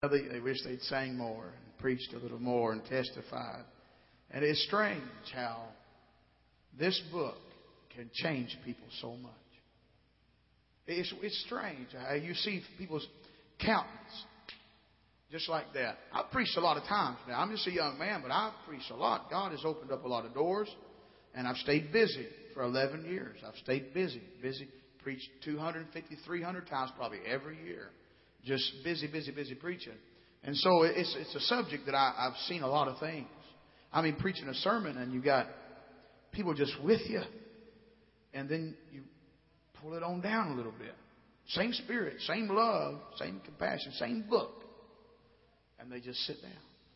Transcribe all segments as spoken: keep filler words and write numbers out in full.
They, they wish they'd sang more and preached a little more and testified. And it's strange how this book can change people so much. It's, it's strange how you see people's countenance just like that. I've preached a lot of times now. I'm just a young man, but I've preached a lot. God has opened up a lot of doors, and I've stayed busy for eleven years. I've stayed busy, busy. Preached two hundred fifty, three hundred times probably every year. Just busy, busy, busy preaching. And so it's it's a subject that I, I've seen a lot of things. I mean, preaching a sermon and you got people just with you. And then you pull it on down a little bit. Same spirit, same love, same compassion, same book. And they just sit down.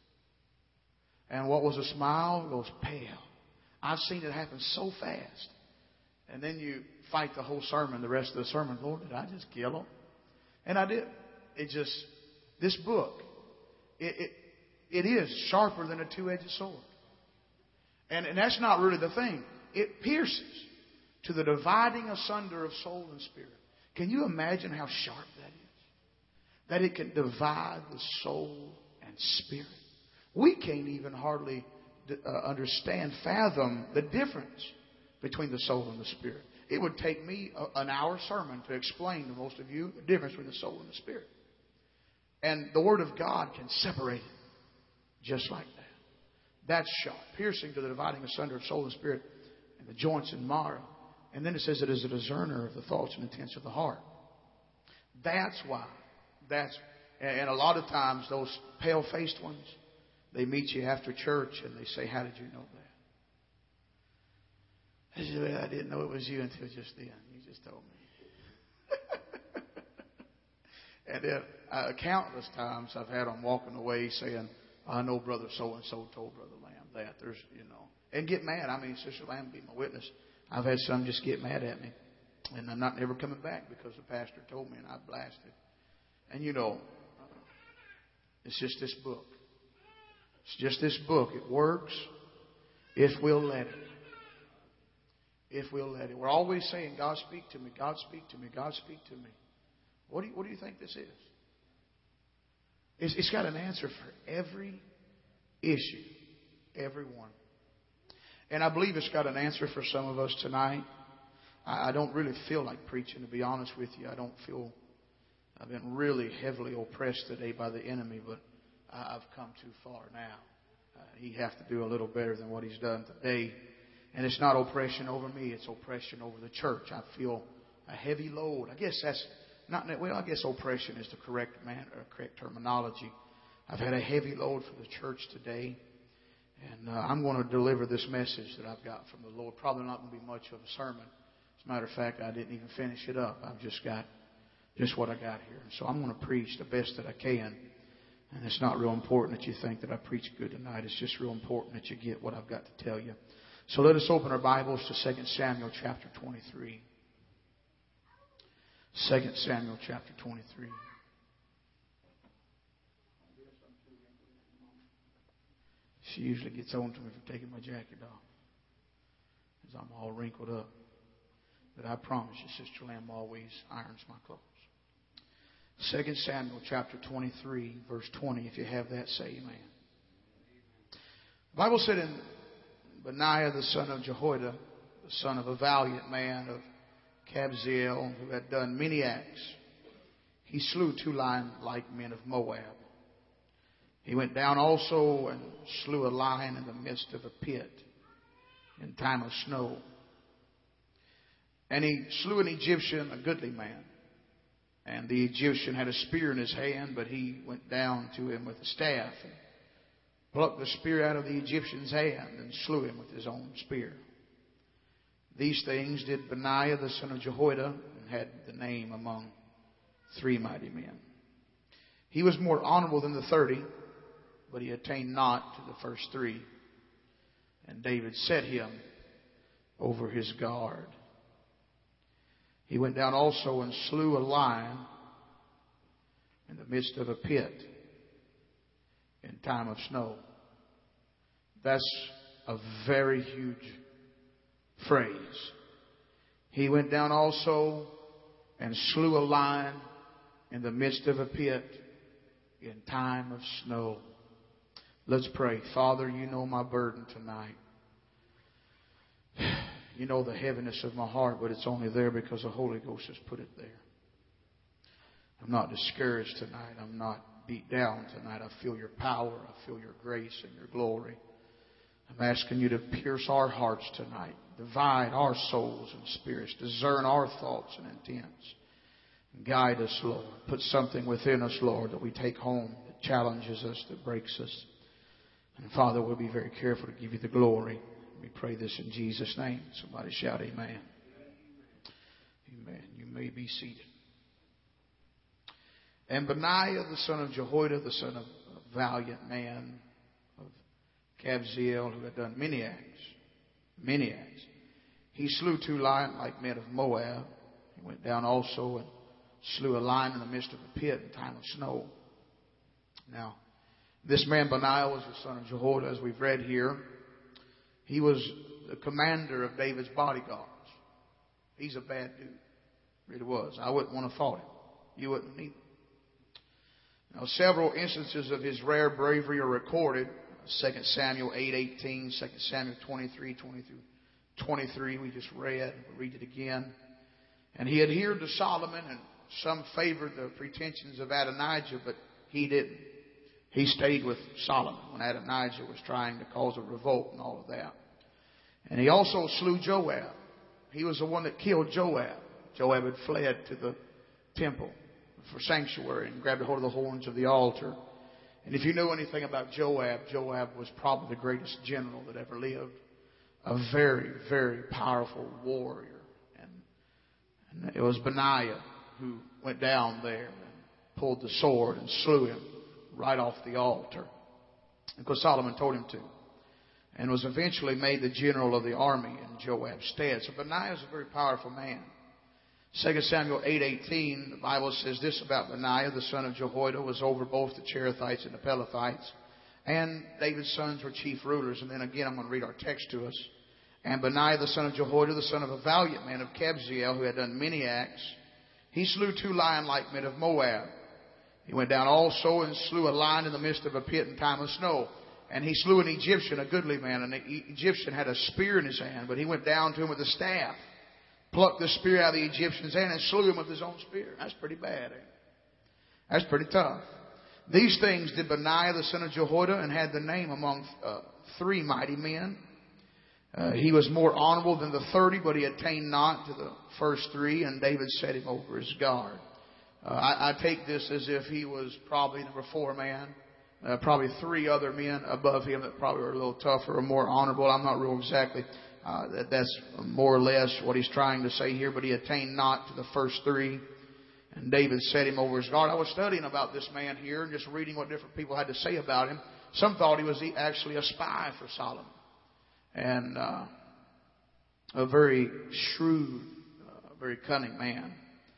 And what was a smile goes pale. I've seen it happen so fast. And then you fight the whole sermon, the rest of the sermon. Lord, did I just kill them? And I did. It just, this book, it, it, it is sharper than a two-edged sword. And, and that's not really the thing. It pierces to the dividing asunder of soul and spirit. Can you imagine how sharp that is? That it can divide the soul and spirit. We can't even hardly uh, understand, fathom the difference between the soul and the spirit. It would take me a, an hour sermon to explain to most of you the difference between the soul and the spirit. And the Word of God can separate it just like that. That's sharp, piercing to the dividing asunder of soul and spirit and the joints and marrow. And then it says it is a discerner of the thoughts and intents of the heart. That's why. That's and a lot of times those pale-faced ones, they meet you after church and they say, "How did you know that?" I said, "Well, I didn't know it was you until just then. You just told me." And then uh, countless times I've had them walking away saying, "I know Brother so-and-so told Brother Lamb that." There's, you know, and get mad. I mean, Sister Lamb be my witness. I've had some just get mad at me. And I'm not never coming back because the pastor told me and I blasted. And you know, it's just this book. It's just this book. It works if we'll let it. If we'll let it. We're always saying, "God speak to me, God speak to me, God speak to me." What do you, what do you think this is? It's, it's got an answer for every issue. Every one. And I believe it's got an answer for some of us tonight. I, I don't really feel like preaching, to be honest with you. I don't feel... I've been really heavily oppressed today by the enemy, but I've come too far now. Uh, he has to do a little better than what he's done today. And it's not oppression over me. It's oppression over the church. I feel a heavy load. I guess that's not, well, I guess oppression is the correct man, or correct terminology. I've had a heavy load for the church today. And uh, I'm going to deliver this message that I've got from the Lord. Probably not going to be much of a sermon. As a matter of fact, I didn't even finish it up. I've just got just what I got here. So I'm going to preach the best that I can. And it's not real important that you think that I preach good tonight. It's just real important that you get what I've got to tell you. So let us open our Bibles to Second Samuel chapter twenty-three. Second Samuel chapter twenty-three. She usually gets on to me for taking my jacket off, because I'm all wrinkled up. But I promise you, Sister Lamb always irons my clothes. Second Samuel chapter twenty-three, verse twenty. If you have that, say amen. The Bible said in Benaiah the son of Jehoiada, the son of a valiant man of Kabzeel, who had done many acts, he slew two lion-like men of Moab. He went down also and slew a lion in the midst of a pit in time of snow. And he slew an Egyptian, a goodly man. And the Egyptian had a spear in his hand, but he went down to him with a staff and plucked the spear out of the Egyptian's hand and slew him with his own spear. These things did Benaiah the son of Jehoiada, and had the name among three mighty men. He was more honorable than the thirty, but he attained not to the first three. And David set him over his guard. He went down also and slew a lion in the midst of a pit in time of snow. That's a very huge phrase. He went down also and slew a lion in the midst of a pit in time of snow. Let's pray. Father, you know my burden tonight. You know the heaviness of my heart, but it's only there because the Holy Ghost has put it there. I'm not discouraged tonight. I'm not beat down tonight. I feel your power. I feel your grace and your glory. I'm asking you to pierce our hearts tonight. Divide our souls and spirits. Discern our thoughts and intents. Guide us, Lord. Put something within us, Lord, that we take home, that challenges us, that breaks us. And Father, we'll be very careful to give you the glory. We pray this in Jesus' name. Somebody shout amen. Amen. You may be seated. And Benaiah, the son of Jehoiada, the son of a valiant man of Kabzeel, who had done many acts, many acts, he slew two lion-like men of Moab. He went down also and slew a lion in the midst of a pit in time of snow. Now, this man Benaiah was the son of Jehoiada, as we've read here. He was the commander of David's bodyguards. He's a bad dude. Really was. I wouldn't want to fought him. You wouldn't either. Now, several instances of his rare bravery are recorded. Second Samuel eight eighteen, Second Samuel twenty-three, twenty through twenty-three. We just read. We'll read it again. And he adhered to Solomon, and some favored the pretensions of Adonijah, but he didn't. He stayed with Solomon when Adonijah was trying to cause a revolt and all of that. And he also slew Joab. He was the one that killed Joab. Joab had fled to the temple for sanctuary and grabbed a hold of the horns of the altar. And if you know anything about Joab, Joab was probably the greatest general that ever lived. A very, very powerful warrior. And, and it was Benaiah who went down there and pulled the sword and slew him right off the altar, because Solomon told him to, and was eventually made the general of the army in Joab's stead. So Benaiah is a very powerful man. Second Samuel eight eighteen, the Bible says this about Benaiah, the son of Jehoiada, was over both the Cherethites and the Pelethites, and David's sons were chief rulers. And then again, I'm going to read our text to us. And Benaiah, the son of Jehoiada, the son of a valiant man of Kabzeel, who had done many acts, he slew two lion-like men of Moab. He went down also and slew a lion in the midst of a pit in time of snow. And he slew an Egyptian, a goodly man. And the Egyptian had a spear in his hand, but he went down to him with a staff, plucked the spear out of the Egyptian's hand, and slew him with his own spear. That's pretty bad, ain't it? That's pretty tough. These things did Benaiah, the son of Jehoiada, and had the name among uh, three mighty men. Uh, he was more honorable than the thirty, but he attained not to the first three, and David set him over his guard. Uh, I, I take this as if he was probably number four man. Uh, probably three other men above him that probably were a little tougher or more honorable. I'm not real exactly. Uh, that, that's more or less what he's trying to say here. But he attained not to the first three. And David set him over his guard. I was studying about this man here and just reading what different people had to say about him. Some thought he was actually a spy for Solomon. And uh, a very shrewd, uh, very cunning man.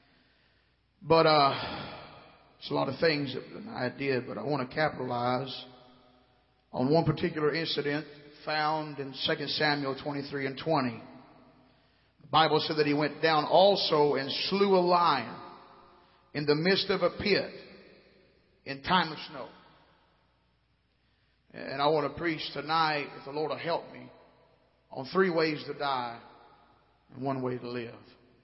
But uh, it's a lot of things that I did, but I want to capitalize on one particular incident found in Second Samuel twenty-three and twenty. The Bible said that he went down also and slew a lion in the midst of a pit in time of snow. And I want to preach tonight, if the Lord will help me, on three ways to die and one way to live.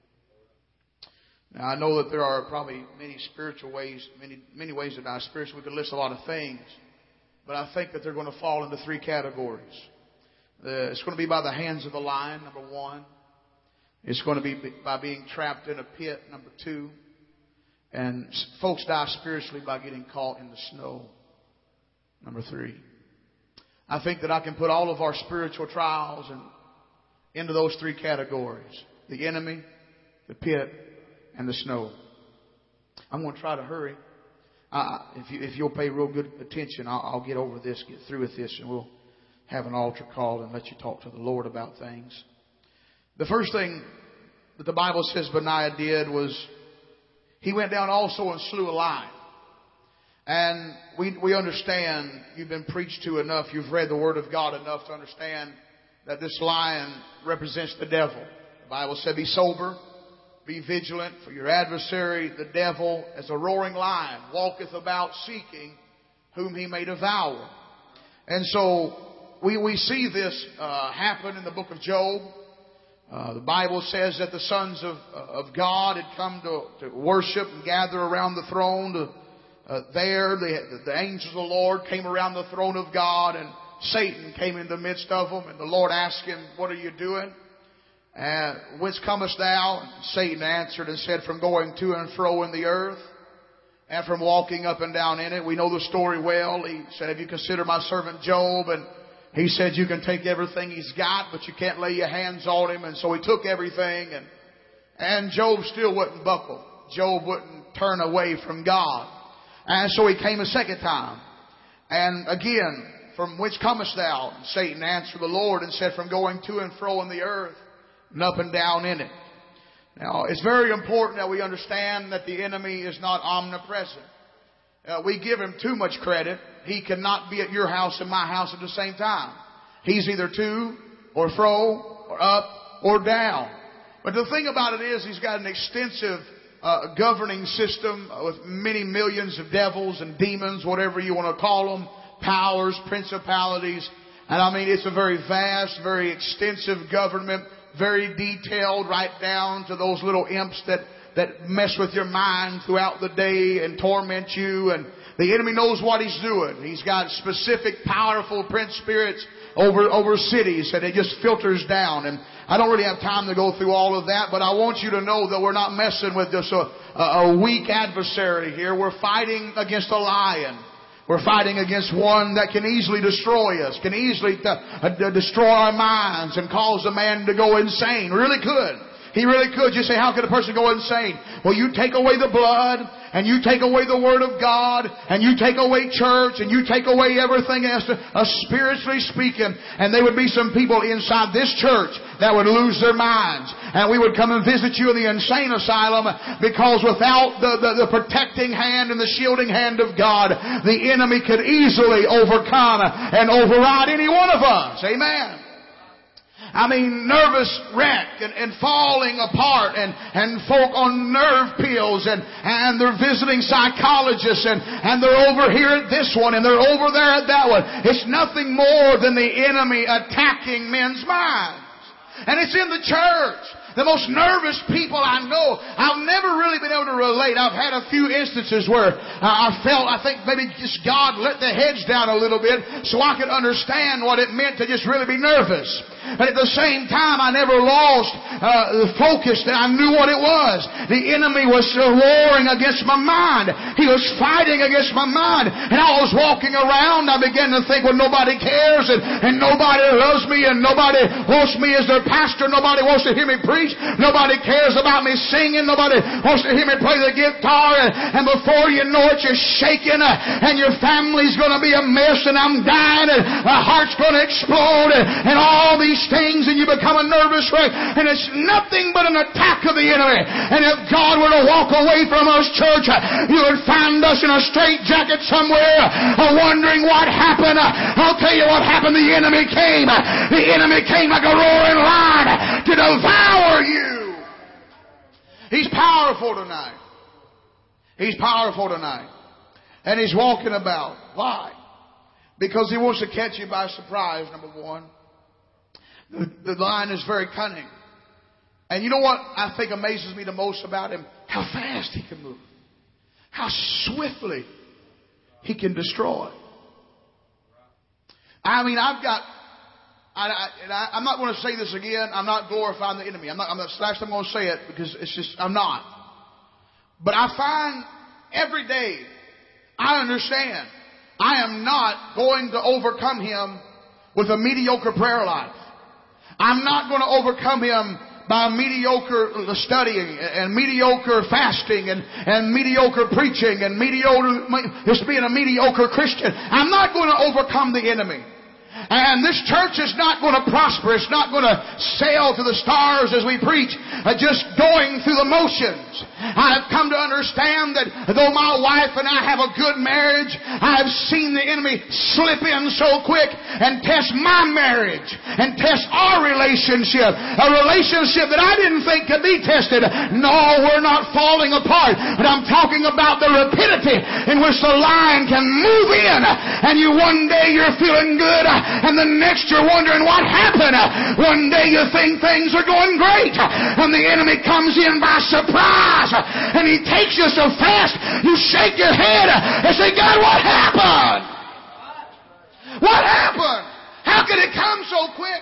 Now, I know that there are probably many spiritual ways, many many ways to die spiritually. We could list a lot of things. But I think that they're going to fall into three categories. Uh, it's going to be by the hands of the lion, number one. It's going to be by being trapped in a pit, number two. And folks die spiritually by getting caught in the snow, number three. I think that I can put all of our spiritual trials and into those three categories. The enemy, the pit, and the snow. I'm going to try to hurry. Uh, if, you, if you'll pay real good attention, I'll, I'll get over this, get through with this, and we'll have an altar call and let you talk to the Lord about things. The first thing that the Bible says Benaiah did was he went down also and slew a lion. And we, we understand, you've been preached to enough, you've read the Word of God enough to understand that this lion represents the devil. The Bible said, be sober, Be vigilant, for your adversary, the devil, as a roaring lion, walketh about seeking whom he may devour. And so we, we see this uh, happen in the book of Job. Uh, the Bible says that the sons of, of God had come to, to worship and gather around the throne. To, uh, there, the, the angels of the Lord came around the throne of God, and Satan came in the midst of them. And the Lord asked him, "What are you doing? And whence comest thou?" And Satan answered and said, "From going to and fro in the earth, and from walking up and down in it." We know the story well. He said, "Have you considered my servant Job?" And he said, "You can take everything he's got, but you can't lay your hands on him." And so he took everything, and and Job still wouldn't buckle. Job wouldn't turn away from God. And so he came a second time. And again, "From which comest thou?" And Satan answered the Lord and said, "From going to and fro in the earth, and up and down in it." Now, it's very important that we understand that the enemy is not omnipresent. Uh, we give him too much credit. He cannot be at your house and my house at the same time. He's either to or fro or up or down. But the thing about it is, he's got an extensive uh, governing system with many millions of devils and demons, whatever you want to call them, powers, principalities. And I mean, it's a very vast, very extensive government, very detailed, right down to those little imps that, that mess with your mind throughout the day and torment you. And the enemy knows what he's doing. He's got specific, powerful prince spirits over, over cities, and it just filters down. And I don't really have time to go through all of that, but I want you to know that we're not messing with just a, a weak adversary here. We're fighting against a lion. We're fighting against one that can easily destroy us, can easily uh, uh, destroy our minds and cause a man to go insane. Really could. He really could. You say, how could a person go insane? Well, you take away the blood, and you take away the Word of God, and you take away church, and you take away everything else, uh, spiritually speaking, and there would be some people inside this church that would lose their minds. And we would come and visit you in the insane asylum, because without the, the, the protecting hand and the shielding hand of God, the enemy could easily overcome and override any one of us. Amen. I mean, nervous wreck and, and falling apart, and, and folk on nerve pills, and, and they're visiting psychologists, and, and they're over here at this one, and they're over there at that one. It's nothing more than the enemy attacking men's minds. And it's in the church. The most nervous people I know, I've never really been able to relate. I've had a few instances where I felt, I think maybe just God let the hedge down a little bit so I could understand what it meant to just really be nervous. But at the same time, I never lost uh, the focus that I knew what it was. The enemy was warring against my mind. He was fighting against my mind. And I was walking around, I began to think, well, nobody cares, and, and nobody loves me, and nobody wants me as their pastor. Nobody wants to hear me preach. Nobody cares about me singing. Nobody wants to hear me play the guitar. And, and before you know it, you're shaking, uh, and your family's going to be a mess, and I'm dying, and my heart's going to explode, and, and all these things, and you become a nervous wreck, and it's nothing but an attack of the enemy. And if God were to walk away from us, church, you would find us in a straitjacket somewhere, uh, wondering what happened. I'll tell you what happened. The enemy came. The enemy came like a roaring lion to devour you. He's powerful tonight. He's powerful tonight. And he's walking about. Why? Because he wants to catch you by surprise, number one. The, the lion is very cunning. And you know what I think amazes me the most about him? How fast he can move. How swiftly he can destroy. I mean, I've got... I, I, and I, I'm not going to say this again. I'm not glorifying the enemy. I'm not, I'm not, last time I'm going to say it, because it's just, I'm not. But I find every day, I understand, I am not going to overcome him with a mediocre prayer life. I'm not going to overcome him by mediocre studying and mediocre fasting and, and mediocre preaching and mediocre, just being a mediocre Christian. I'm not going to overcome the enemy And this church is not going to prosper. It's not going to sail to the stars as we preach, uh, just going through the motions. I've come to understand that though my wife and I have a good marriage, I've seen the enemy slip in so quick and test my marriage and test our relationship. A relationship that I didn't think could be tested. No, we're not falling apart. But I'm talking about the rapidity in which the lion can move in, and you one day you're feeling good, and the next you're wondering what happened. One day you think things are going great, and the enemy comes in by surprise, and he takes you so fast you shake your head and say, God, what happened? What happened? How could it come so quick?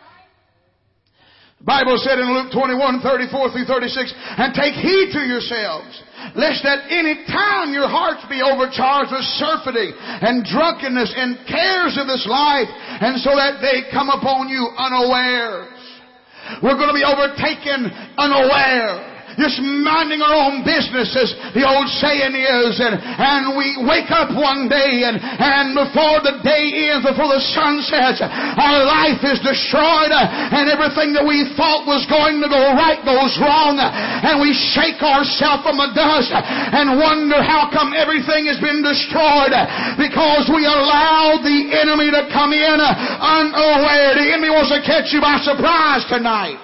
The Bible said in Luke twenty-one, thirty-four through thirty-six, and take heed to yourselves, lest at any time your hearts be overcharged with surfeiting and drunkenness and cares of this life, and so that they come upon you unawares. We're going to be overtaken unaware. Just minding our own business, as the old saying is, and, and we wake up one day, and, and before the day ends, before the sun sets, our life is destroyed, and everything that we thought was going to go right goes wrong, and we shake ourselves from the dust and wonder how come everything has been destroyed, because we allowed the enemy to come in unaware. The enemy wants to catch you by surprise tonight.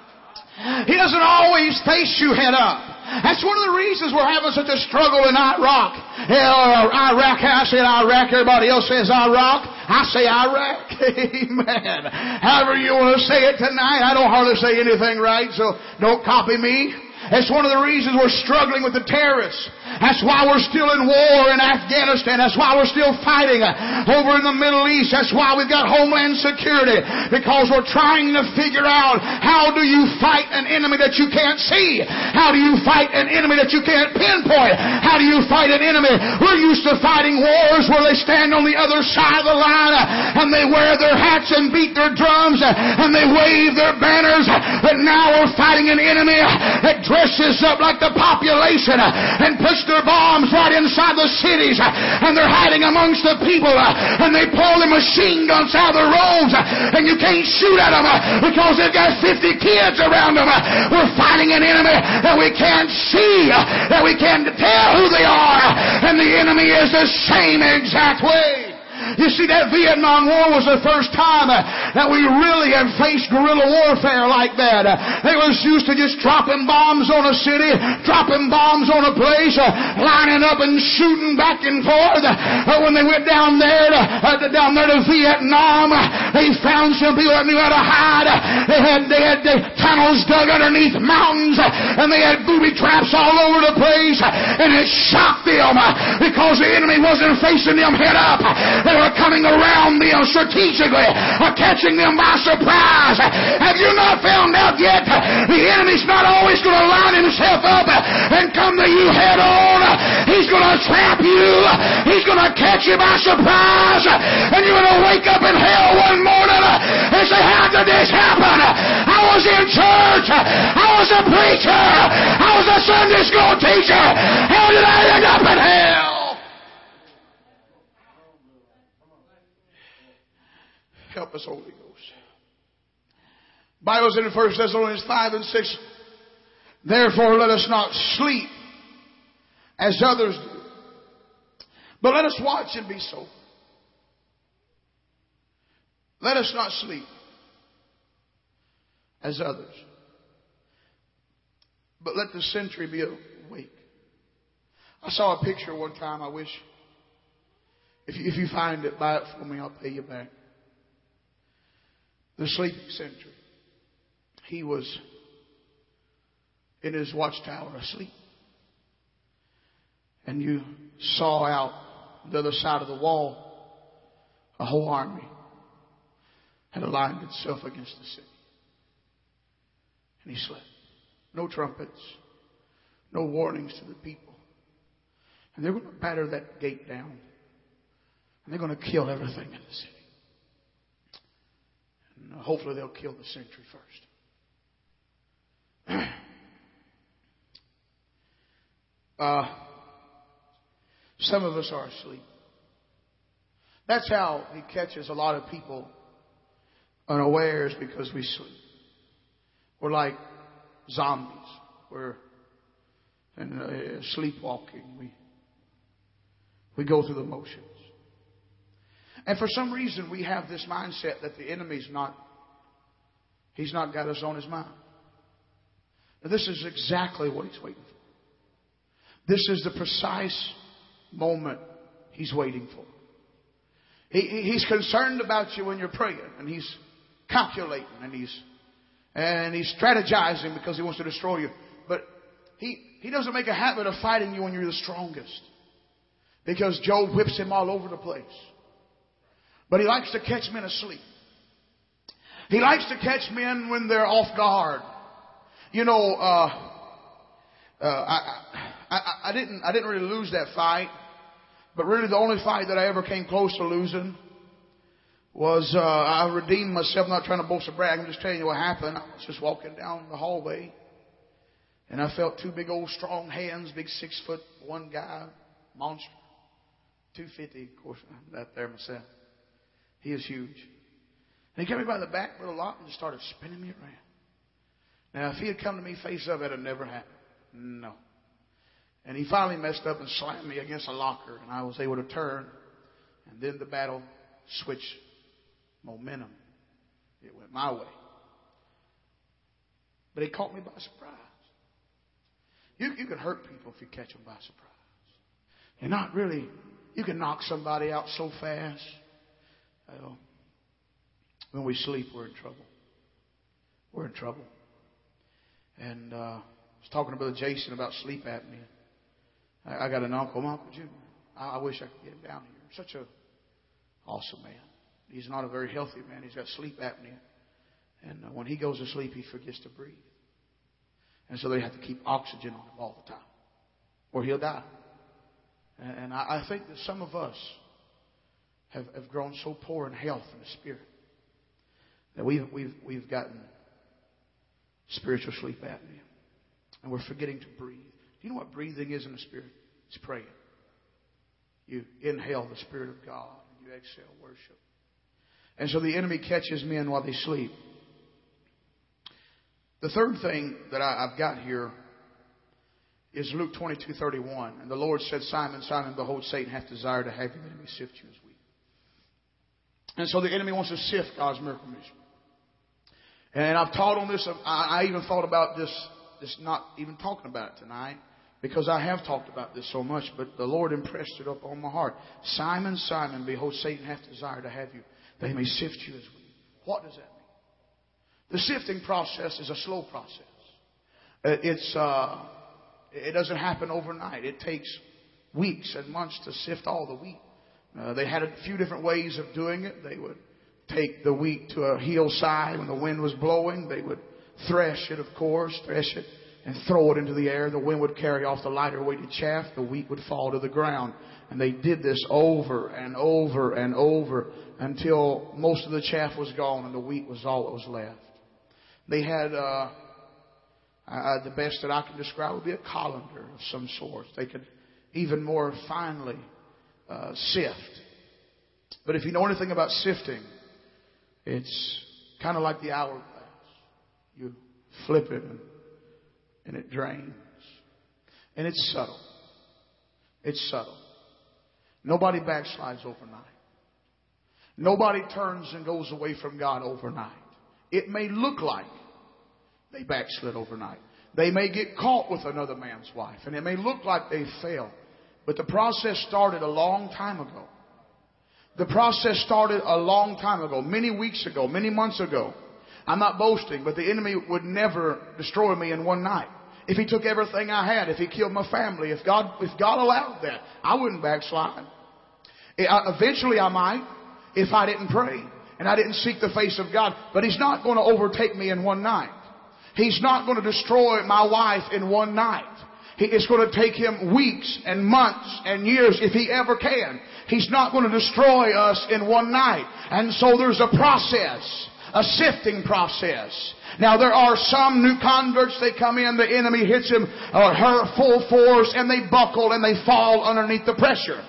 He doesn't always face you head up. That's one of the reasons we're having such a struggle in Iraq. Iraq, I said Iraq, everybody else says Iraq. I say Iraq. Amen. However you want to say it tonight, I don't hardly say anything right, so don't copy me. It's one of the reasons we're struggling with the terrorists. That's why we're still in war in Afghanistan. That's why we're still fighting over in the Middle East. That's why we've got Homeland Security. Because we're trying to figure out, how do you fight an enemy that you can't see? How do you fight an enemy that you can't pinpoint? How do you fight an enemy? We're used to fighting wars where they stand on the other side of the line and they wear their hats and beat their drums and they wave their banners. But now we're fighting an enemy that dresses up like the population and puts their bombs right inside the cities, and they're hiding amongst the people, and they pull the machine guns out of the roads, and you can't shoot at them because they've got fifty kids around them. We're fighting an enemy that we can't see, that we can't tell who they are, and the enemy is the same exact way. You see, that Vietnam War was the first time uh, that we really have faced guerrilla warfare like that. Uh, they was used to just dropping bombs on a city, dropping bombs on a place, uh, lining up and shooting back and forth. Uh, when they went down there, to, uh, to, down there to Vietnam, uh, they found some people that knew how to hide. Uh, they had they had uh, tunnels dug underneath mountains, uh, and they had booby traps all over the place, uh, and it shocked them uh, because the enemy wasn't facing them head up. Uh, They were coming around them strategically, or catching them by surprise. Have you not found out yet? The enemy's not always going to line himself up and come to you head on. He's going to trap you. He's going to catch you by surprise. And you're going to wake up in hell one morning and say, how did this happen? I was in church. I was a preacher. I was a Sunday school teacher. How did I end up in hell? Help us, Holy Ghost. Bible said in First Thessalonians five and six, therefore let us not sleep as others do, but let us watch and be sober. Let us not sleep as others, but let the sentry be awake. I saw a picture one time. I wish, if you, if you find it, buy it for me. I'll pay you back. The sleeping sentry. He was in his watchtower asleep. And you saw out the other side of the wall a whole army had aligned itself against the city. And he slept. No trumpets. No warnings to the people. And they're going to batter that gate down. And they're going to kill everything in the city. Hopefully they'll kill the sentry first. uh, some of us are asleep. That's how He catches a lot of people unawares, because we sleep. We're like zombies. We're in, uh, sleepwalking. We, we go through the motions. And for some reason we have this mindset that the enemy's not, he's not got us on his mind. Now, this is exactly what he's waiting for. This is the precise moment he's waiting for. He, he's concerned about you when you're praying, and he's calculating, and he's and he's strategizing because he wants to destroy you. But he he doesn't make a habit of fighting you when you're the strongest, because Job whips him all over the place. But he likes to catch men asleep. He likes to catch men when they're off guard. You know, uh, uh, I, I, I didn't I didn't really lose that fight. But really the only fight that I ever came close to losing was uh, I redeemed myself. I'm not trying to boast or brag. I'm just telling you what happened. I was just walking down the hallway, and I felt two big old strong hands, big six foot one guy, monster, two fifty. Of course, I'm that there myself. He is huge. And he got me by the back with a lot and just started spinning me around. Now, if he had come to me face up, it had never happened. No. And he finally messed up and slammed me against a locker, and I was able to turn. And then the battle switched momentum. It went my way. But he caught me by surprise. You, you can hurt people if you catch them by surprise. You're not really, you can knock somebody out so fast. Well, when we sleep, we're in trouble. We're in trouble. And uh, I was talking to Brother Jason about sleep apnea. I, I got an uncle, Uncle Junior. I, I wish I could get him down here. Such a awesome man. He's not a very healthy man. He's got sleep apnea. And uh, when he goes to sleep, he forgets to breathe. And so they have to keep oxygen on him all the time, or he'll die. And, and I, I think that some of us have, have grown so poor in health and the spirit that we've, we've, we've gotten spiritual sleep apnea. And we're forgetting to breathe. Do you know what breathing is in the spirit? It's praying. You inhale the Spirit of God, and you exhale worship. And so the enemy catches men while they sleep. The third thing that I, I've got here is Luke twenty-two thirty-one. And the Lord said, Simon, Simon, behold, Satan hath desired to have you, that he may sift you as wheat. And so the enemy wants to sift God's miracle mission. And I've taught on this. I, I even thought about this, this not even talking about it tonight, because I have talked about this so much, but the Lord impressed it up on my heart. Simon, Simon, behold, Satan hath desired to have you, that he may sift you as wheat. What does that mean? The sifting process is a slow process. It's uh, it doesn't happen overnight. It takes weeks and months to sift all the wheat. Uh, they had a few different ways of doing it. They would take the wheat to a hillside when the wind was blowing. They would thresh it, of course, thresh it and throw it into the air. The wind would carry off the lighter weighted chaff. The wheat would fall to the ground. And they did this over and over and over until most of the chaff was gone and the wheat was all that was left. They had, uh, uh, the best that I can describe would be a colander of some sort. They could even more finely uh, sift. But if you know anything about sifting, it's kind of like the hourglass. You flip it and, and it drains. And it's subtle. It's subtle. Nobody backslides overnight. Nobody turns and goes away from God overnight. It may look like they backslid overnight. They may get caught with another man's wife, and it may look like they failed. But the process started a long time ago. The process started a long time ago, many weeks ago, many months ago. I'm not boasting, but the enemy would never destroy me in one night. If he took everything I had, if he killed my family, if God, if God allowed that, I wouldn't backslide. Eventually I might, if I didn't pray and I didn't seek the face of God. But he's not going to overtake me in one night. He's not going to destroy my wife in one night. It's going to take him weeks and months and years if he ever can. He's not going to destroy us in one night. And so there's a process, a sifting process. Now there are some new converts, they come in, the enemy hits them, or her full force, and they buckle and they fall underneath the pressure.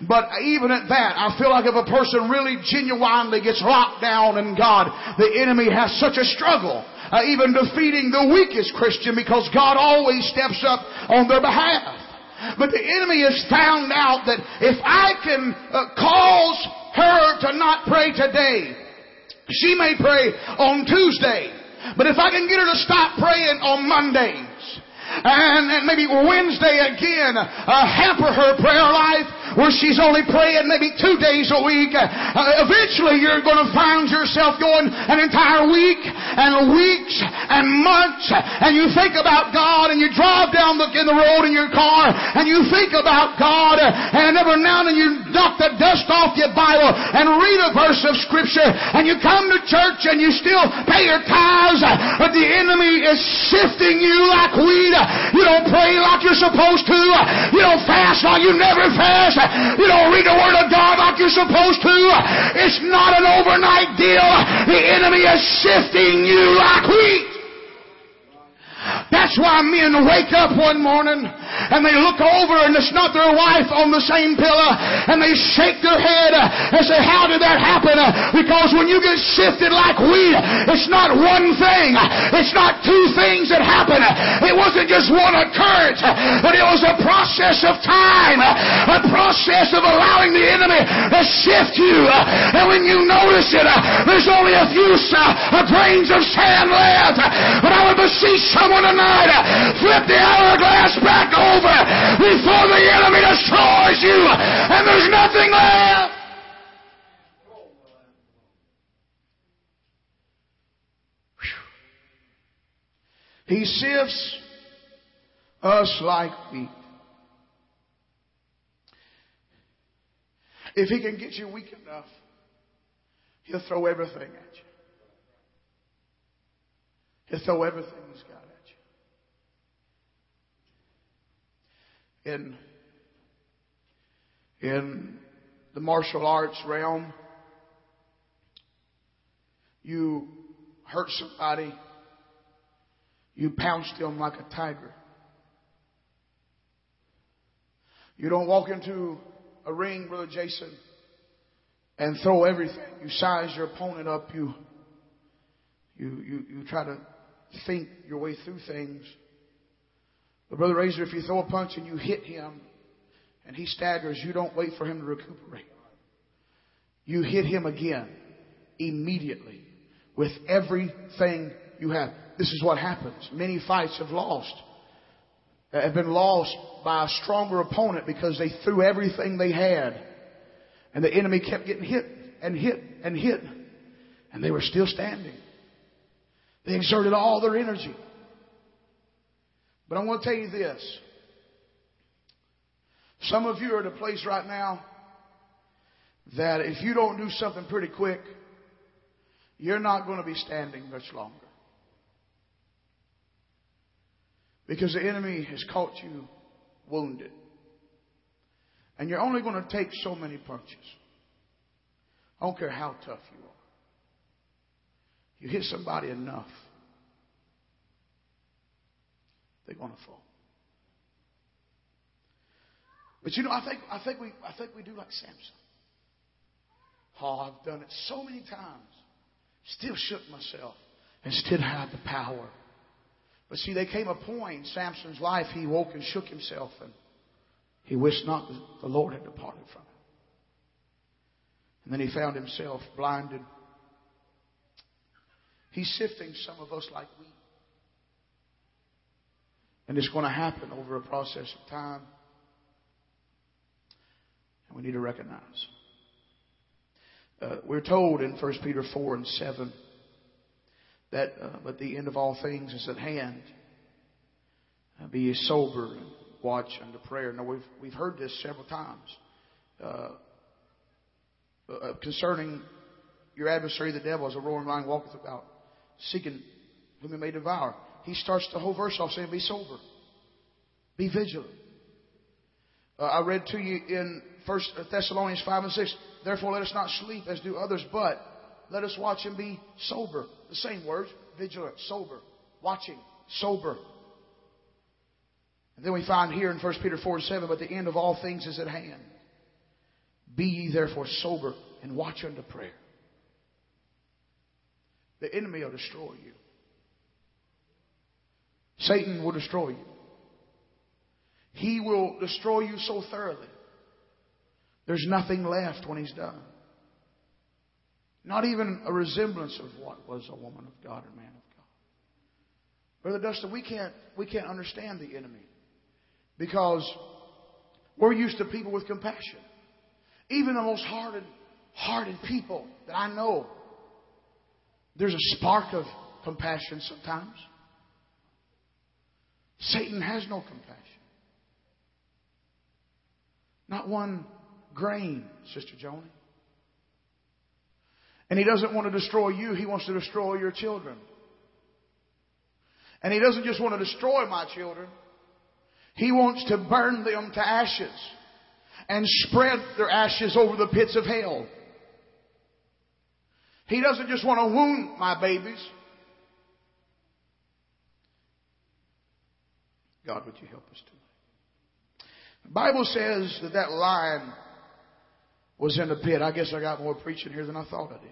But even at that, I feel like if a person really genuinely gets locked down in God, the enemy has such a struggle, uh, even defeating the weakest Christian, because God always steps up on their behalf. But the enemy has found out that if I can uh, cause her to not pray today, she may pray on Tuesday. But if I can get her to stop praying on Mondays, and, and maybe Wednesday again, uh, hamper her prayer life where she's only praying maybe two days a week, uh, eventually you're going to find yourself going an entire week and weeks and months, and you think about God, and you drive down the, in the road in your car, and you think about God, and every now and then you knock the dust off your Bible and read a verse of Scripture, and you come to church and you still pay your tithes, but the enemy is sifting you like wheat. You don't pray like you're supposed to. You don't fast like you never fast. You don't read the Word of God like you're supposed to. It's not an overnight deal. The enemy is sifting you like wheat. That's why men wake up one morning and they look over and it's not their wife on the same pillow, and they shake their head and say, how did that happen? Because when you get sifted like wheat, it's not one thing. It's not two things that happen. It wasn't just one occurrence, but it was a process of time, a process of allowing the enemy to sift you. And when you notice it, there's only a few grains of sand left. But I would beseech someone tonight, flip the hourglass back over before the enemy destroys you and there's nothing left. Whew. He sifts us like wheat. If he can get you weak enough, he'll throw everything at you. He'll throw everything he's got at you. In, in the martial arts realm, you hurt somebody, you pounce them like a tiger. You don't walk into a ring, Brother Jason, and throw everything. You size your opponent up. You, you, you, you try to think your way through things. But Brother Razor, if you throw a punch and you hit him and he staggers, you don't wait for him to recuperate. You hit him again immediately with everything you have. This is what happens. Many fights have lost. Have been lost by a stronger opponent because they threw everything they had. And the enemy kept getting hit and hit and hit. And they were still standing. They exerted all their energy. But I want to tell you this. Some of you are at a place right now that if you don't do something pretty quick, you're not going to be standing much longer. Because the enemy has caught you wounded. And you're only going to take so many punches. I don't care how tough you are. You hit somebody enough, they're going to fall. But you know, I think I think we I think we do like Samson. Oh, I've done it so many times. Still shook myself and still had the power. But see, there came a point in Samson's life he woke and shook himself, and he wished not that the Lord had departed from him. And then he found himself blinded. He's sifting some of us like wheat. And it's going to happen over a process of time. And we need to recognize. Uh, we're told in First Peter four and seven that uh, but the end of all things is at hand. Uh, be ye sober and watch unto prayer. Now we've we've heard this several times. Uh, uh, concerning your adversary, the devil, as a roaring lion walketh about, seeking whom he may devour. He starts the whole verse off saying, be sober. Be vigilant. Uh, I read to you in First Thessalonians five and six. Therefore let us not sleep as do others, but let us watch and be sober. The same words. Vigilant, sober, watching, sober. And then we find here in First Peter four and seven, but the end of all things is at hand. Be ye therefore sober and watch unto prayer. The enemy will destroy you. Satan will destroy you. He will destroy you so thoroughly. There's nothing left when he's done. Not even a resemblance of what was a woman of God or man of God. Brother Dustin, we can't, we can't understand the enemy. Because we're used to people with compassion. Even the most hearted, hearted people that I know, there's a spark of compassion sometimes. Satan has no compassion. Not one grain, Sister Joni. And he doesn't want to destroy you. He wants to destroy your children. And he doesn't just want to destroy my children. He wants to burn them to ashes and spread their ashes over the pits of hell. He doesn't just want to wound my babies. God, would you help us tonight? The Bible says that that lion was in the pit. I guess I got more preaching here than I thought I did.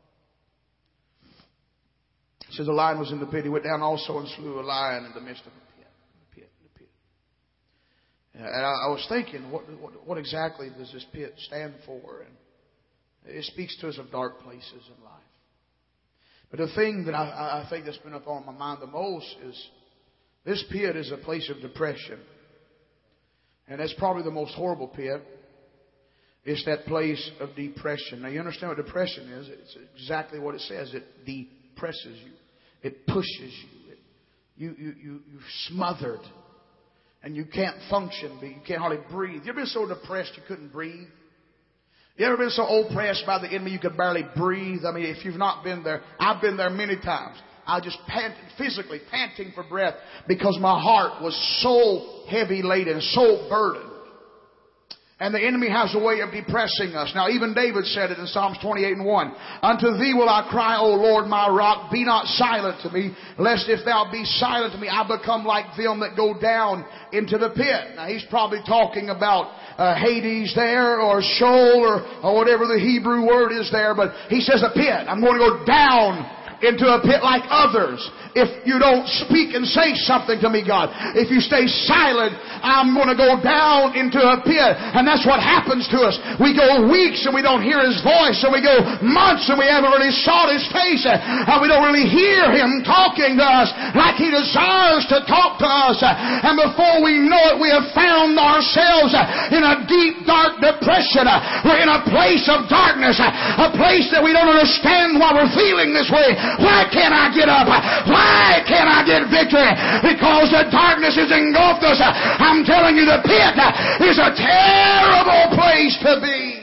It says the lion was in the pit. He went down also and slew a lion in the midst of the pit. The pit, the pit. And I, I was thinking, what, what, what exactly does this pit stand for? And it speaks to us of dark places in life. But the thing that I, I think that's been up on my mind the most is this pit is a place of depression. And that's probably the most horrible pit. It's that place of depression. Now you understand what depression is. It's exactly what it says. It depresses you. It pushes you. It, you, you, you, you're smothered. And you can't function. You can't hardly breathe. You ever been so depressed you couldn't breathe? You ever been so oppressed by the enemy you could barely breathe? I mean, if you've not been there, I've been there many times. I was just panting, physically panting for breath because my heart was so heavy laden, so burdened. And the enemy has a way of depressing us. Now, even David said it in Psalms twenty-eight and one. Unto thee will I cry, O Lord, my rock. Be not silent to me, lest if thou be silent to me, I become like them that go down into the pit. Now, he's probably talking about uh, Hades there, or Sheol, or, or whatever the Hebrew word is there. But he says a pit. I'm going to go down into a pit like others. If you don't speak and say something to me, God. If you stay silent, I'm going to go down into a pit. And that's what happens to us. We go weeks and we don't hear His voice. And we go months and we haven't really sought His face. And we don't really hear Him talking to us like He desires to talk to us. And before we know it, we have found ourselves in a deep, dark depression. We're in a place of darkness. A place that we don't understand why we're feeling this way. Why can't I get up? Why can't I get victory? Because the darkness has engulfed us. I'm telling you, the pit is a terrible place to be.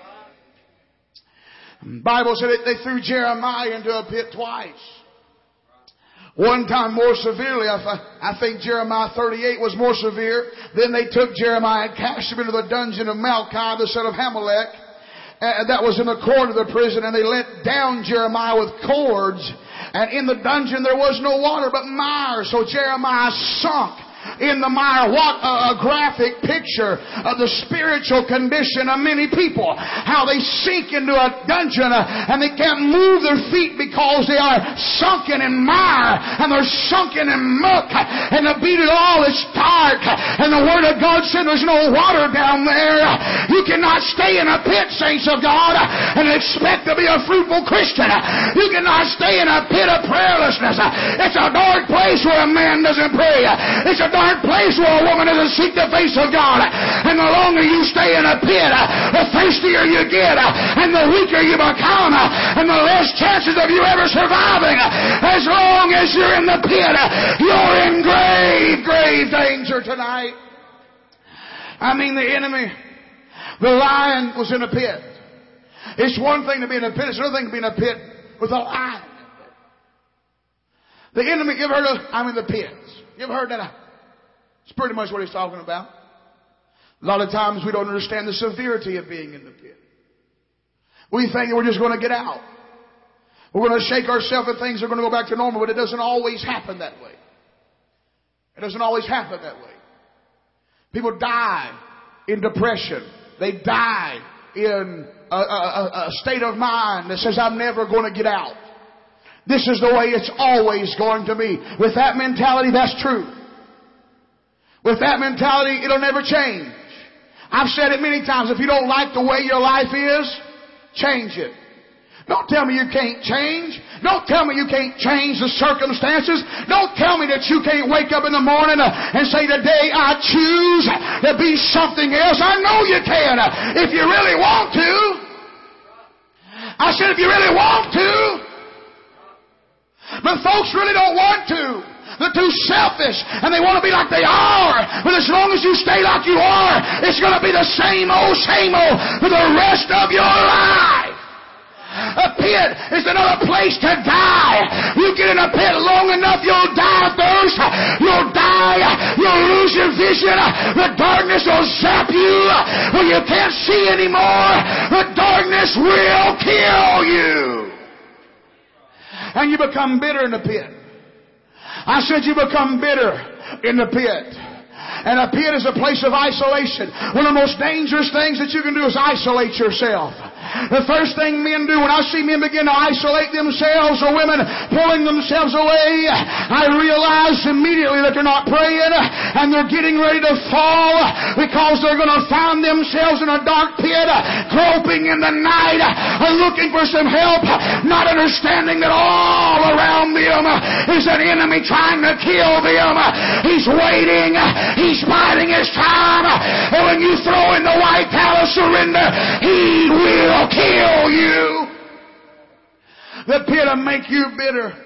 The Bible said that they threw Jeremiah into a pit twice. One time more severely. I think Jeremiah thirty-eight was more severe. Then they took Jeremiah and cast him into the dungeon of Malchi, the son of Hamelech. Uh, that was in the court of the prison, and they let down Jeremiah with cords. And in the dungeon there was no water but mire. So Jeremiah sunk in the mire. What a, a graphic picture of the spiritual condition of many people. How they sink into a dungeon uh, and they can't move their feet because they are sunken in mire and they're sunken in muck. And the beat of it all is dark. And the Word of God said there's no water down there. You cannot stay in a pit, saints of God, and expect to be a fruitful Christian. You cannot stay in a pit of prayerlessness. It's a dark place where a man doesn't pray. It's a dark place where a woman doesn't seek the face of God. And the longer you stay in a pit, the thirstier you get, and the weaker you become, and the less chances of you ever surviving. As long as you're in the pit, you're in grave, grave danger tonight. I mean, the enemy, the lion was in a pit. It's one thing to be in a pit. It's another thing to be in a pit with a lion. The enemy, you ever heard of, I'm in the pits. You ever heard that? It's pretty much what he's talking about. A lot of times we don't understand the severity of being in the pit. We think we're just going to get out. We're going to shake ourselves and things are going to go back to normal, but it doesn't always happen that way. It doesn't always happen that way. People die in depression. They die in a, a, a state of mind that says, I'm never going to get out. This is the way it's always going to be. With that mentality, that's true. With that mentality, it'll never change. I've said it many times. If you don't like the way your life is, change it. Don't tell me you can't change. Don't tell me you can't change the circumstances. Don't tell me that you can't wake up in the morning and say, today I choose to be something else. I know you can if you really want to. I said if you really want to. But folks really don't want to. They're too selfish and they want to be like they are. But as long as you stay like you are, it's going to be the same old, same old for the rest of your life. A pit is another place to die. You get in a pit long enough, you'll die of thirst. You'll die. You'll lose your vision. The darkness will zap you when you can't see anymore. The darkness will kill you. And you become bitter in the pit. I said you become bitter in the pit. And a pit is a place of isolation. One of the most dangerous things that you can do is isolate yourself. The first thing men do when I see men begin to isolate themselves or women pulling themselves away, I realize immediately that they're not praying and they're getting ready to fall because they're going to find themselves in a dark pit, groping in the night, looking for some help, not understanding that all around them is an enemy trying to kill them. He's waiting. He's biding his time. And when you throw in the white towel of surrender, he will kill you. The pit will make you bitter.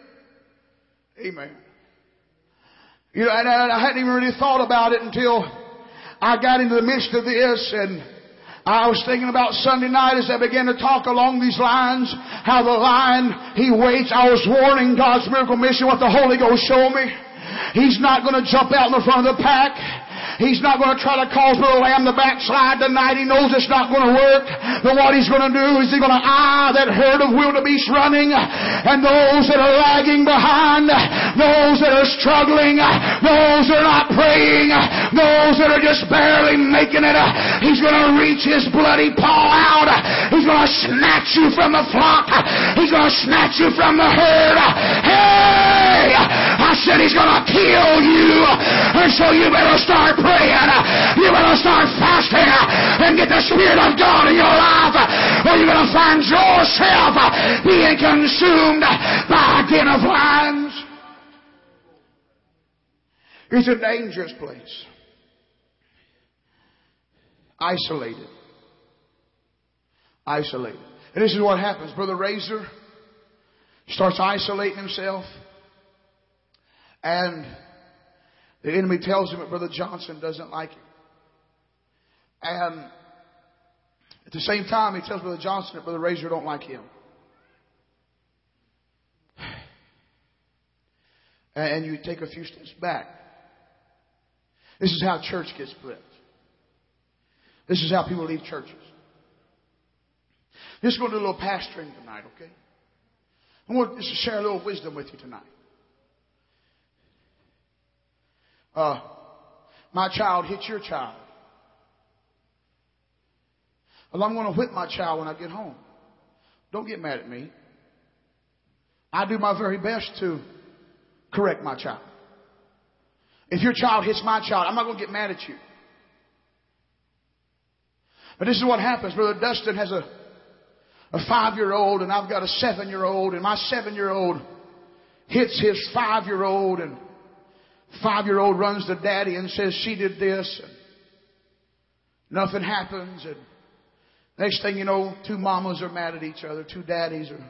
Amen. You know, and I hadn't even really thought about it until I got into the midst of this, and I was thinking about Sunday night as I began to talk along these lines, how the lion, he waits. I was warning God's Miracle Mission what the Holy Ghost showed me. He's not going to jump out in the front of the pack. He's not going to try to cause little lamb to backslide tonight. He knows it's not going to work. But what he's going to do is he's going to eye that herd of wildebeest running, and those that are lagging behind, those that are struggling, those that are not praying, those that are just barely making it. He's going to reach his bloody paw out. He's going to snatch you from the flock. He's going to snatch you from the herd. Hey! I said he's going to kill you. And so you better start praying. You better start fasting and get the Spirit of God in your life, or you're going to find yourself being consumed by a den of lions. It's a dangerous place. Isolated. Isolated. And this is what happens. Brother Razor starts isolating himself. And the enemy tells him that Brother Johnson doesn't like him. And at the same time, he tells Brother Johnson that Brother Razor don't like him. And you take a few steps back. This is how church gets split. This is how people leave churches. Just going to do a little pastoring tonight, okay? I want just to share a little wisdom with you tonight. Uh, my child hit your child. Well, I'm going to whip my child when I get home. Don't get mad at me. I do my very best to correct my child. If your child hits my child, I'm not going to get mad at you. But this is what happens. Brother Dustin has a, a five-year-old, and I've got a seven-year-old, and my seven-year-old hits his five-year-old, and five-year-old runs to daddy and says, she did this. And nothing happens. And next thing you know, two mamas are mad at each other. Two daddies are.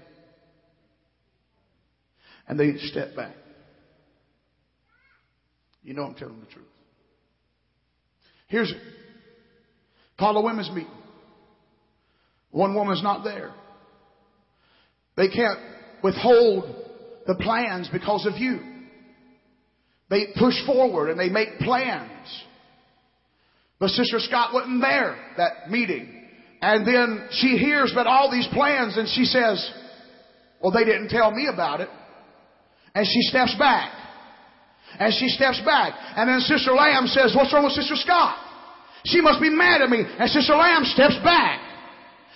And they step back. You know I'm telling the truth. Here's it. Call a women's meeting. One woman's not there. They can't withhold the plans because of you. They push forward and they make plans. But Sister Scott wasn't there that meeting. And then she hears about all these plans and she says, well, they didn't tell me about it. And she steps back. And she steps back. And then Sister Lamb says, what's wrong with Sister Scott? She must be mad at me. And Sister Lamb steps back.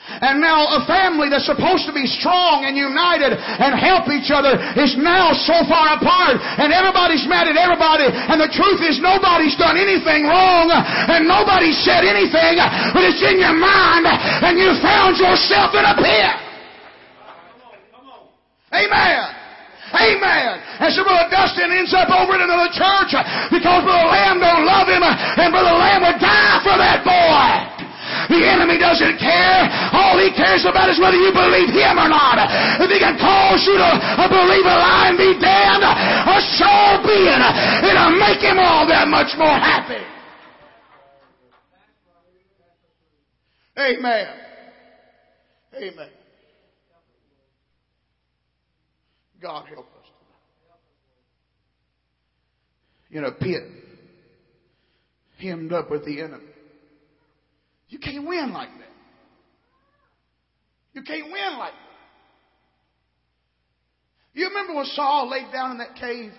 And now a family that's supposed to be strong and united and help each other is now so far apart. And everybody's mad at everybody. And the truth is nobody's done anything wrong. And nobody said anything. But it's in your mind. And you found yourself in a pit. Amen. Amen. And so Brother Dustin ends up over in another church because Brother Lamb don't love him. And Brother Lamb would die for that boy. The enemy doesn't care. All he cares about is whether you believe him or not. If he can cause you to believe a lie and be damned, or so be it. It'll make him all that much more happy. Amen. Amen. God help us tonight. In a pit, hemmed up with the enemy. You can't win like that. You can't win like that. You remember when Saul laid down in that cave?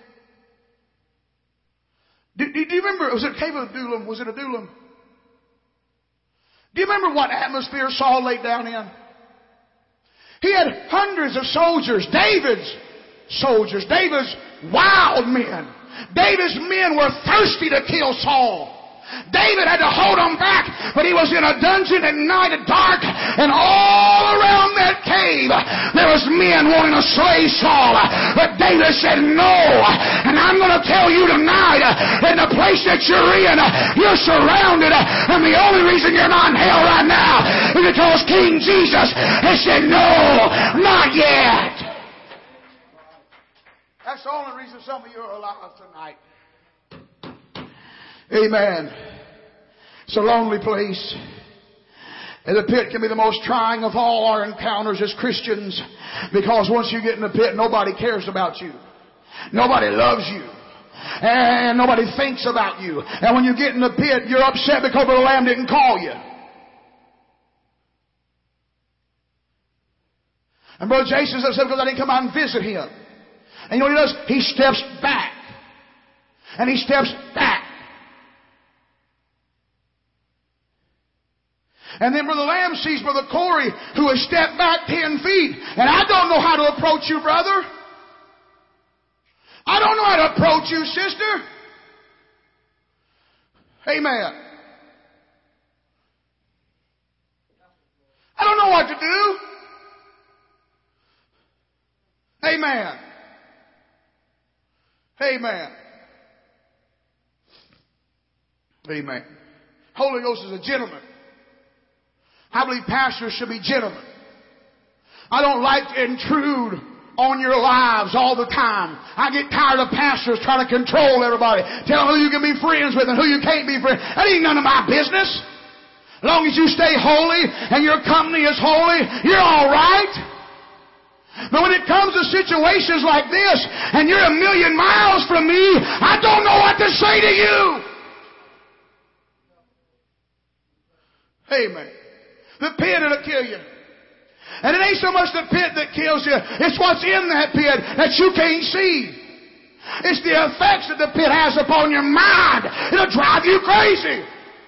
Do, do, do you remember? Was it a cave of Adullam? Was it Adullam? Do you remember what atmosphere Saul laid down in? He had hundreds of soldiers. David's soldiers. David's wild men. David's men were thirsty to kill Saul. David had to hold them back, but he was in a dungeon at night at dark, and all around that cave there was men wanting to slay Saul. But David said no, and I'm going to tell you tonight, in the place that you're in, you're surrounded, and the only reason you're not in hell right now is because King Jesus has said no, not yet. That's the only reason some of you are alive tonight. Amen. It's a lonely place. And the pit can be the most trying of all our encounters as Christians, because once you get in the pit, nobody cares about you. Nobody loves you. And nobody thinks about you. And when you get in the pit, you're upset because the Lamb didn't call you. And Brother Jason said, because I didn't come out and visit him. And you know what he does? He steps back. And he steps back. And then Brother Lamb sees Brother Corey, who has stepped back ten feet. And I don't know how to approach you, brother. I don't know how to approach you, sister. Amen. I don't know what to do. Amen. Amen. Amen. Holy Ghost is a gentleman. I believe pastors should be gentlemen. I don't like to intrude on your lives all the time. I get tired of pastors trying to control everybody. Tell them who you can be friends with and who you can't be friends. That ain't none of my business. As long as you stay holy and your company is holy, you're all right. But when it comes to situations like this and you're a million miles from me, I don't know what to say to you. Amen. The pit will kill you. And it ain't so much the pit that kills you. It's what's in that pit that you can't see. It's the effects that the pit has upon your mind. It'll drive you crazy.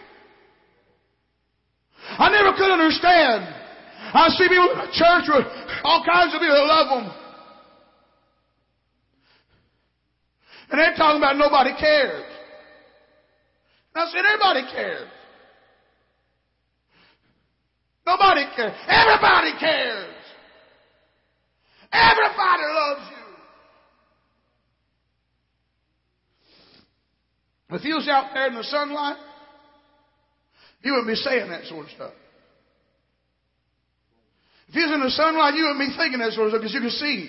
I never could understand. I see people in the church with all kinds of people that love them. And they're talking about nobody cares. And I said, everybody cares. Nobody cares. Everybody cares. Everybody loves you. If you was out there in the sunlight, you wouldn't be saying that sort of stuff. If you was in the sunlight, you wouldn't be thinking that sort of stuff because you can see.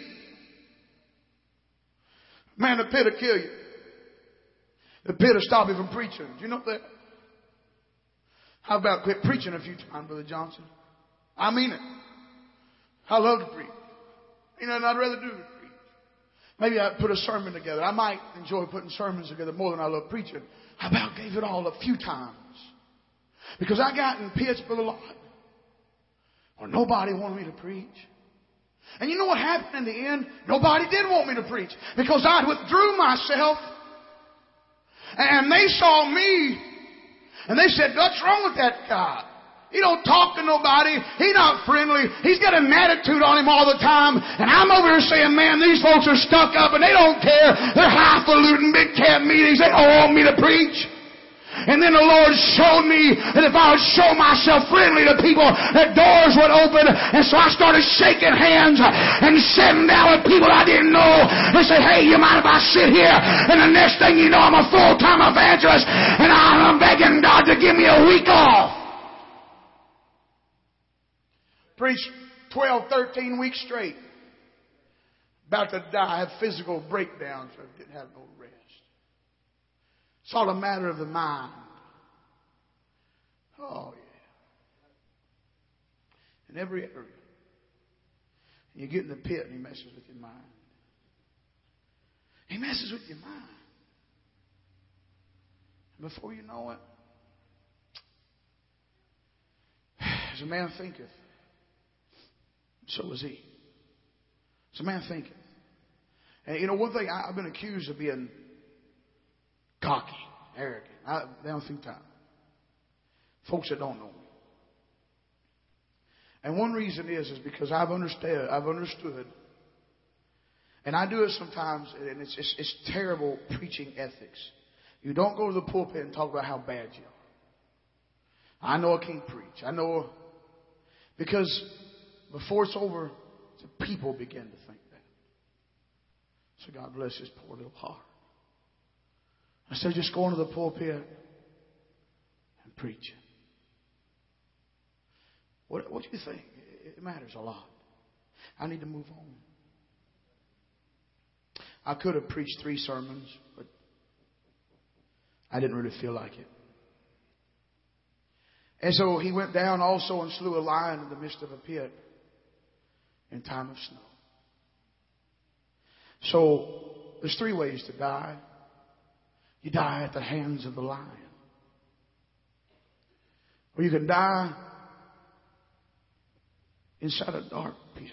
Man, the pit will kill you. The pit will stop you from preaching. Do you know that? How about quit preaching a few times, Brother Johnson? I mean it. I love to preach. You know, and I'd rather do than preach. Maybe I'd put a sermon together. I might enjoy putting sermons together more than I love preaching. I about gave it all a few times. Because I got in pits for the Lord where nobody wanted me to preach. And you know what happened in the end? Nobody did want me to preach. Because I withdrew myself. And they saw me. And they said, what's wrong with that guy? He don't talk to nobody. He's not friendly. He's got an attitude on him all the time. And I'm over here saying, man, these folks are stuck up and they don't care. They're highfalutin big camp meetings. They don't want me to preach. And then the Lord showed me that if I would show myself friendly to people, that doors would open. And so I started shaking hands and sitting down with people I didn't know and say, hey, you mind if I sit here? And the next thing you know, I'm a full-time evangelist and I'm begging God to give me a week off. Preached twelve, thirteen weeks straight. About to die. I had physical breakdowns. So I didn't have no rest. It's all a matter of the mind. Oh, yeah. In every area. And you get in the pit and he messes with your mind. He messes with your mind. And before you know it, as a man thinketh, so is he. As a man thinketh. And you know, one thing, I, I've been accused of being cocky, arrogant. I, they don't think time. Folks that don't know me. And one reason is, is because I've understood, I've understood, and I do it sometimes, and it's, it's, it's terrible preaching ethics. You don't go to the pulpit and talk about how bad you are. I know I can't preach. I know, because before it's over, the people begin to think that. So God bless his poor little heart. I said, just go into the pulpit and preach. What, what do you think? It matters a lot. I need to move on. I could have preached three sermons, but I didn't really feel like it. And so he went down also and slew a lion in the midst of a pit in time of snow. So there's three ways to die. You die at the hands of the lion. Or you can die inside a dark pit.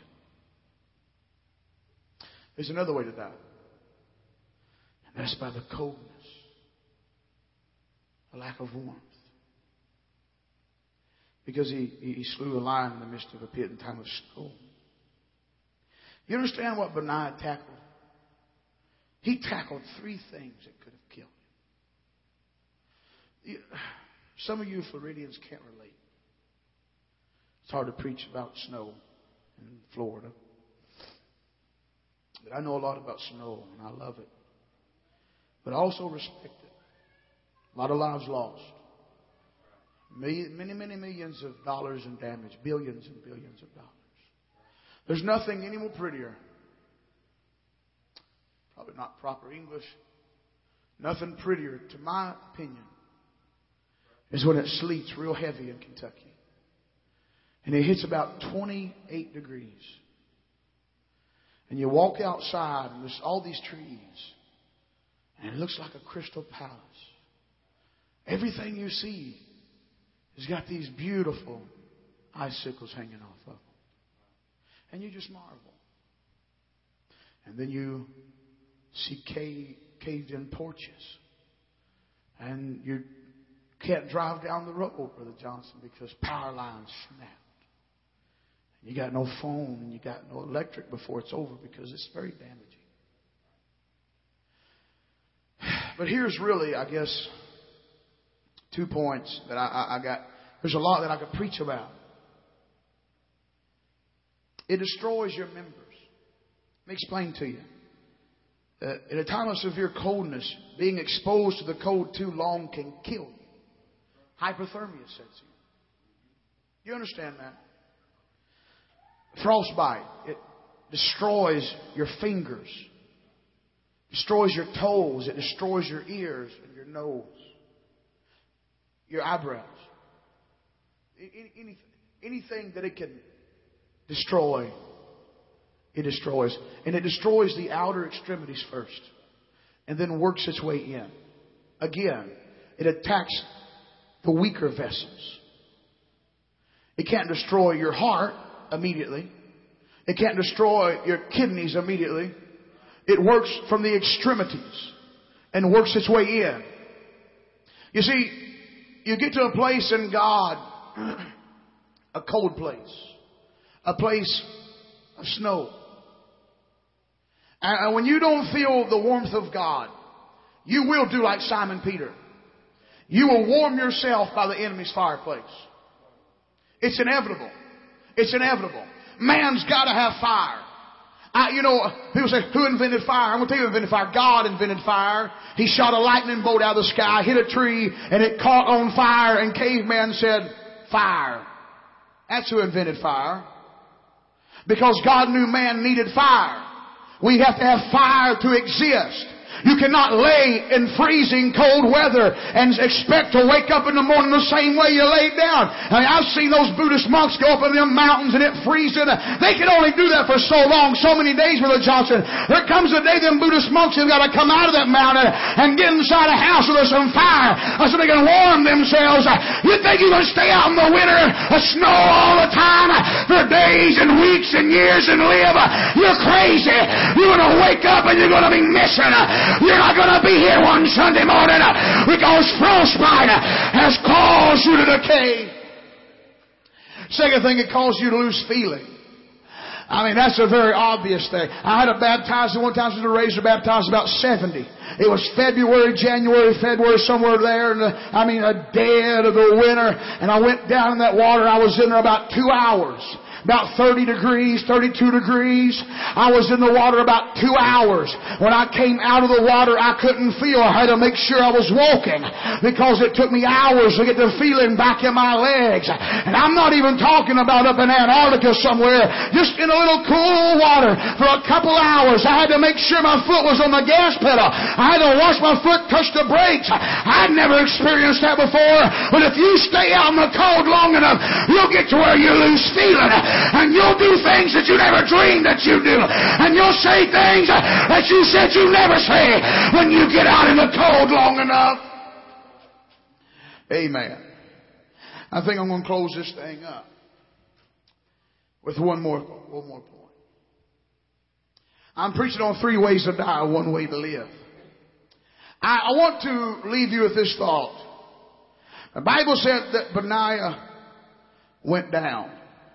There's another way to die. And that's by the coldness, the lack of warmth. Because he, he slew a lion in the midst of a pit in time of snow. You understand what Benaiah tackled? He tackled three things that could have killed him. You, some of you Floridians can't relate. It's hard to preach about snow in Florida. But I know a lot about snow, and I love it. But I also respect it. A lot of lives lost. Many, many, many millions of dollars in damage. Billions and billions of dollars. There's nothing any more prettier. Probably not proper English. Nothing prettier, to my opinion, is when it sleets real heavy in Kentucky. And it hits about twenty-eight degrees. And you walk outside and there's all these trees. And it looks like a crystal palace. Everything you see has got these beautiful icicles hanging off of them. And you just marvel. And then you see cave, caved in porches. And you can't drive down the road, Brother Johnson, because power lines snapped. And you got no phone and you got no electric before it's over because it's very damaging. But here's really, I guess, two points that I, I, I got. There's a lot that I could preach about. It destroys your members. Let me explain to you. Uh, in a time of severe coldness, being exposed to the cold too long can kill you. Hypothermia sets in. You understand that? Frostbite. It destroys your fingers. Destroys your toes. It destroys your ears and your nose. Your eyebrows. Anything, anything that it can destroy, it destroys. And it destroys the outer extremities first. And then works its way in. Again, it attacks the weaker vessels. It can't destroy your heart immediately. It can't destroy your kidneys immediately. It works from the extremities and works its way in. You see, you get to a place in God a cold place, a place of snow. And when you don't feel the warmth of God, you will do like Simon Peter. You will warm yourself by the enemy's fireplace. It's inevitable. It's inevitable. Man's got to have fire. I, you know, people say, who invented fire? I'm going to tell you who invented fire. God invented fire. He shot a lightning bolt out of the sky, hit a tree, and it caught on fire, and caveman said, fire. That's who invented fire. Because God knew man needed fire. We have to have fire to exist. You cannot lay in freezing cold weather and expect to wake up in the morning the same way you laid down. I mean, I've seen those Buddhist monks go up in them mountains and it freezes. They can only do that for so long, so many days, Brother Johnson. There comes a day them Buddhist monks have got to come out of that mountain and get inside a house where there's some fire so they can warm themselves. You think you can stay out in the winter of snow all the time for days and weeks and years and live? You're crazy. You're going to wake up and you're going to be missing. You're not going to be here one Sunday morning because frostbite has caused you to decay. Second thing, it caused you to lose feeling. I mean, that's a very obvious thing. I had a baptizer one time. I was raised or baptized about seventy. It was February, January, February, somewhere there. In the, I mean, a dead of the winter. And I went down in that water. I was in there about two hours. About thirty degrees, thirty-two degrees. I was in the water about two hours. When I came out of the water, I couldn't feel. I had to make sure I was walking because it took me hours to get the feeling back in my legs. And I'm not even talking about up in Antarctica somewhere. Just in a little cool water for a couple hours. I had to make sure my foot was on the gas pedal. I had to watch my foot touch the brakes. I'd never experienced that before. But if you stay out in the cold long enough, you'll get to where you lose feeling. And you'll do things that you never dreamed that you do. And you'll say things that you said you never say when you get out in the cold long enough. Amen. I think I'm going to close this thing up with one more, one more point. I'm preaching on three ways to die, one way to live. I, I want to leave you with this thought. The Bible said that Benaiah went down.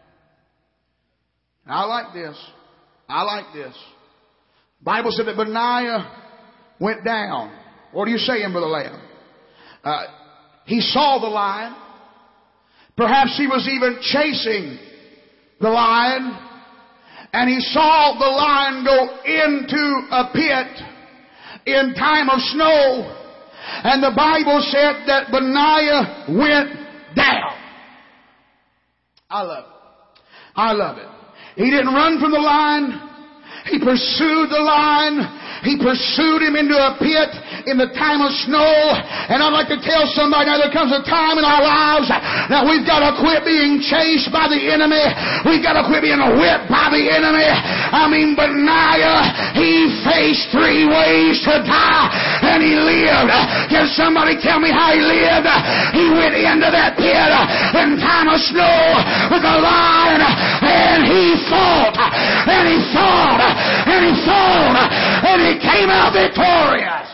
I like this. I like this. The Bible said that Benaiah went down. What are you saying, Brother Lamb? Uh, he saw the lion. Perhaps he was even chasing the lion. And he saw the lion go into a pit in time of snow. And the Bible said that Benaiah went down. I love it. I love it. He didn't run from the lion. He pursued the lion. He pursued him into a pit in the time of snow. And I'd like to tell somebody now there comes a time in our lives that we've got to quit being chased by the enemy. We've got to quit being whipped by the enemy. I mean, Benaiah, he faced three ways to die and he lived. Can somebody tell me how he lived? He went into that pit in time of snow with a lion and he fought and he fought and he fought and he came out victorious.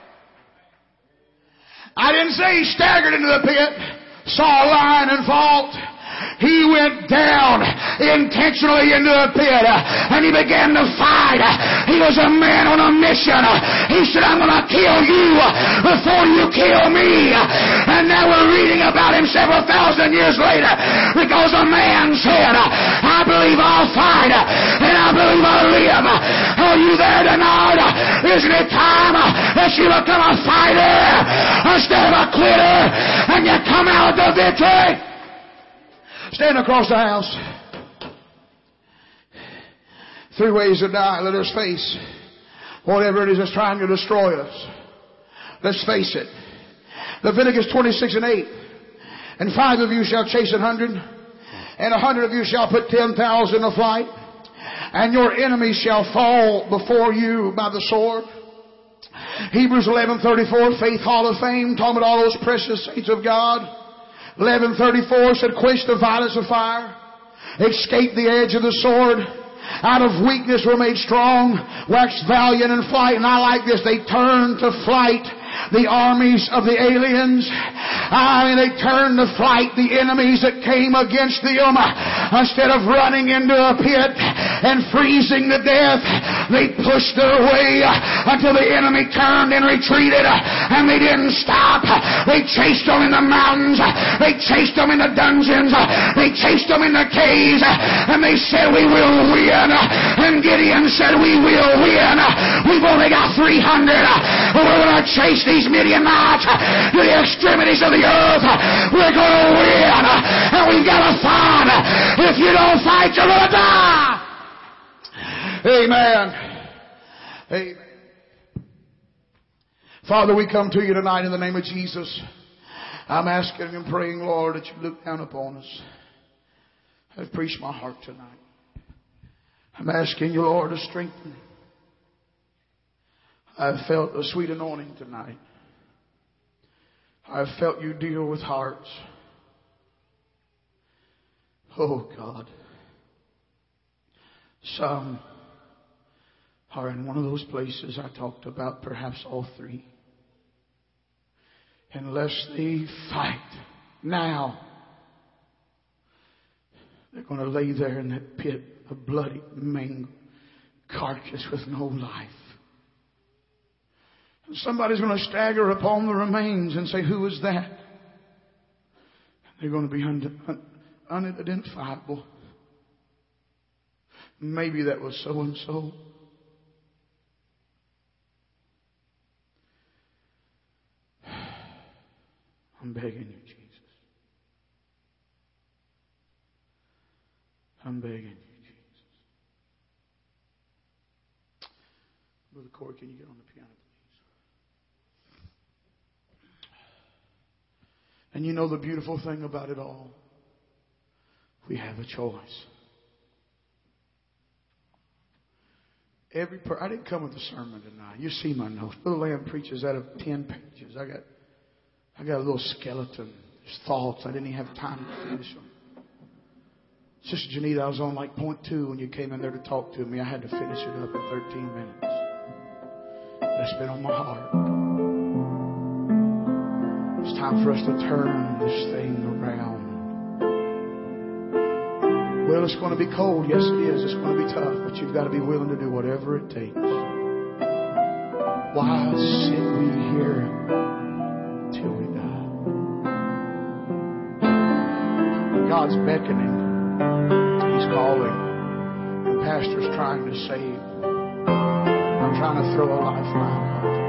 I didn't say he staggered into the pit, saw a lion and fought. He went down intentionally into a pit and he began to fight. He was a man on a mission. He said, I'm going to kill you before you kill me. And now we're reading about him several thousand years later because a man said, I believe I'll fight and I believe I'll live. Are you there tonight? Isn't it time that you become a fighter instead of a quitter and you come out with the victory? Stand across the house. Three ways to die. Let us face whatever it is that's trying to destroy us. Let's face it. Leviticus twenty-six and eight. And five of you shall chase an hundred, and a hundred of you shall put ten thousand to flight, and your enemies shall fall before you by the sword. Hebrews eleven thirty-four, Faith Hall of Fame, talking about all those precious saints of God. eleven thirty-four said, quench the violence of fire, escape the edge of the sword. Out of weakness were made strong, waxed valiant in flight. And I like this. They turned to flight the armies of the aliens. I mean, they turned to flight the enemies that came against them. Instead of running into a pit and freezing to death, they pushed their way until the enemy turned and retreated. And they didn't stop. They chased them in the mountains. They chased them in the dungeons. They chased them in the caves. And they said, we will win. And Gideon said, we will win. We've only got three hundred. But we're going to chase these Midianites to the extremities of the earth. We're going to win. And we've got to fight. If you don't fight, you're going to die. Amen. Amen. Father, we come to you tonight in the name of Jesus. I'm asking and praying, Lord, that you look down upon us. I've preached my heart tonight. I'm asking you, Lord, to strengthen me. I've felt a sweet anointing tonight. I've felt you deal with hearts. Oh, God. Some are in one of those places I talked about, perhaps all three. Unless they fight now, they're going to lay there in that pit, a bloody, mangled carcass with no life. And somebody's going to stagger upon the remains and say, who is that? And they're going to be un- un- unidentifiable. Maybe that was so-and-so. I'm begging you, Jesus. I'm begging you, Jesus. Brother Corey, can you get on the piano, please? And you know the beautiful thing about it all? We have a choice. Every per- I didn't come with a sermon tonight. You see my notes. Brother Lamb preaches out of ten pages. I got I got a little skeleton. There's thoughts. I didn't even have time to finish them. Sister Janita, I was on like point two when you came in there to talk to me. I had to finish it up in thirteen minutes. That's been on my heart. It's time for us to turn this thing around. Well, it's going to be cold. Yes, it is. It's going to be tough. But you've got to be willing to do whatever it takes. Why sit we here till we die? God's beckoning. He's calling. And Pastor's trying to save. I'm trying to throw a lifeline out.